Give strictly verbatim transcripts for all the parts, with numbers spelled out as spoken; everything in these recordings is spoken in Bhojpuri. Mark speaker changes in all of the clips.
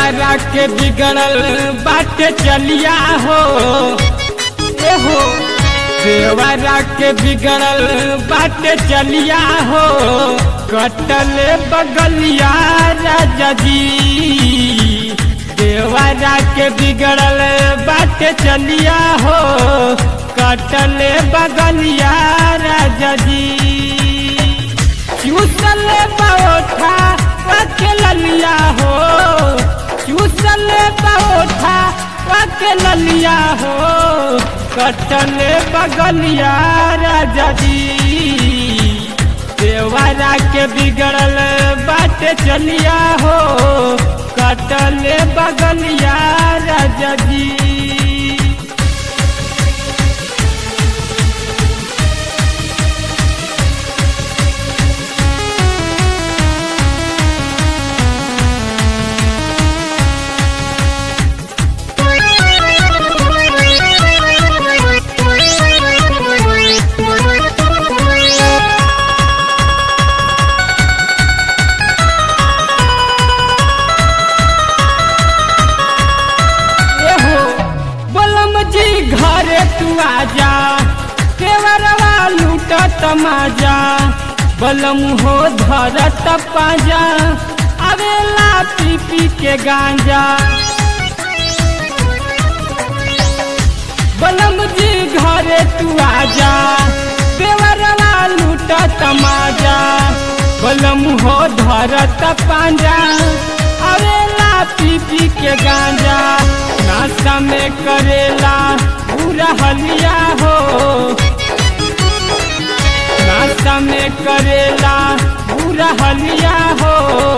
Speaker 1: देवरा के बिगड़ल बाटे चलिया हो ए हो देवरा के बिगड़ल बाटे चलिया हो कटल बगलिया राजा जी देवरा के बिगड़ल बाटे चलिया हो कटल बगलिया राजा जी चूसल पौठा के ललिया हो चूसल पौठा के ललिया हो कटल बगलिया राजा जी देवरा के बिगड़ल बाटे चलिया हो कटल बगलिया राजा जी घरे तू आजा केवरवा लूट तमाजा बलम हो धरत पाजा अवेला पी पी के गांजा बलम जी घरे तू आजा केवरवा लूट तमाजा बलम हो धरत पाजा अवेला पी पी के गांजा नाश्ता में करेला पूरा हलिया हो नाश्ता में करेला पूरा हलिया हो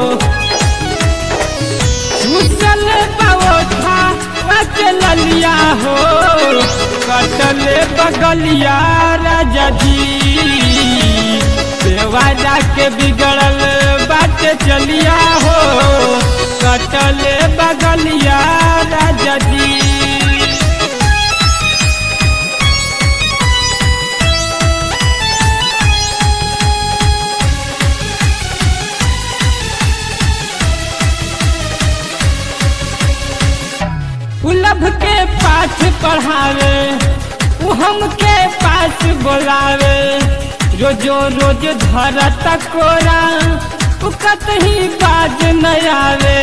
Speaker 1: चूसल पौठा के ललिया हो कटल बगलिया राजा जी देवरा के बिगड़ल बाटे चलिया हो कटल बगलिया राजा जी उलभ के पाठ पढ़ावे उ हमके पास बोलावे रोजो रोज धरत कोरा उ कतही बाज न आवे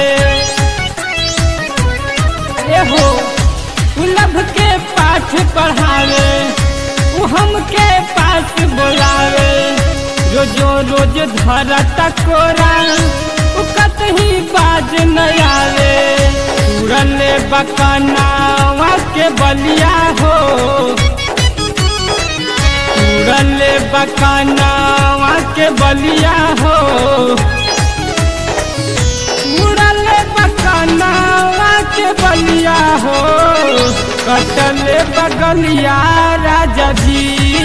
Speaker 1: ए हो उलभ के पाठ पढ़ावे उ हमके पास बोलावे रोजो रोज धरत कोरा उ कतही बाज न आवे तुरल बकनावा के बलिया हो तुरल बकनावा के बलिया हो तुरल बकनावा के बलिया हो कटल बगलिया राजा जी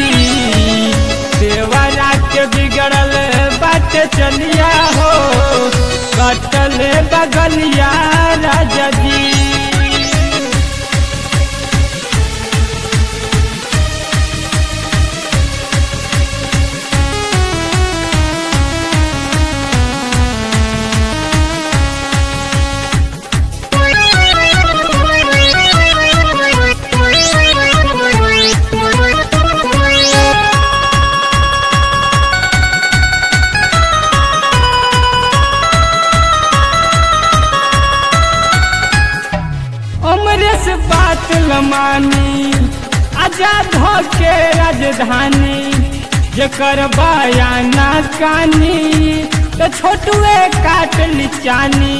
Speaker 1: देवरा के बिगड़ल बाटे चलिया हो कटल बगलिया राजा जी बात लमानी आजाद हो के राजधानी जकर बयाना कानी तो छोटुए काट लिचानी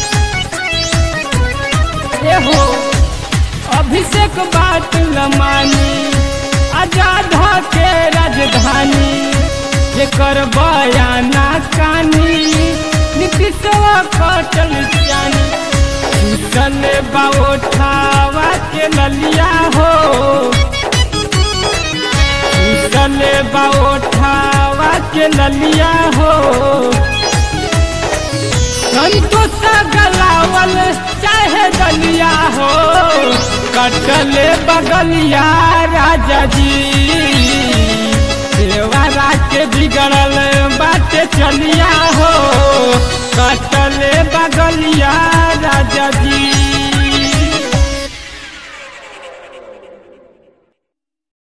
Speaker 1: ए हो अभिषेक बात लमानी आजाद हो के राजधानी जकर बयाना कानी नीतीशवा काट लिचानी चूसल बौठावा के ललिया हो चूसल बौठावा के ललिया हो संतोष गलावल चाहे दलिया हो कटल बगलिया राजा जी देवरा के बिगड़ल बाटे चलिया हो कटल बगलिया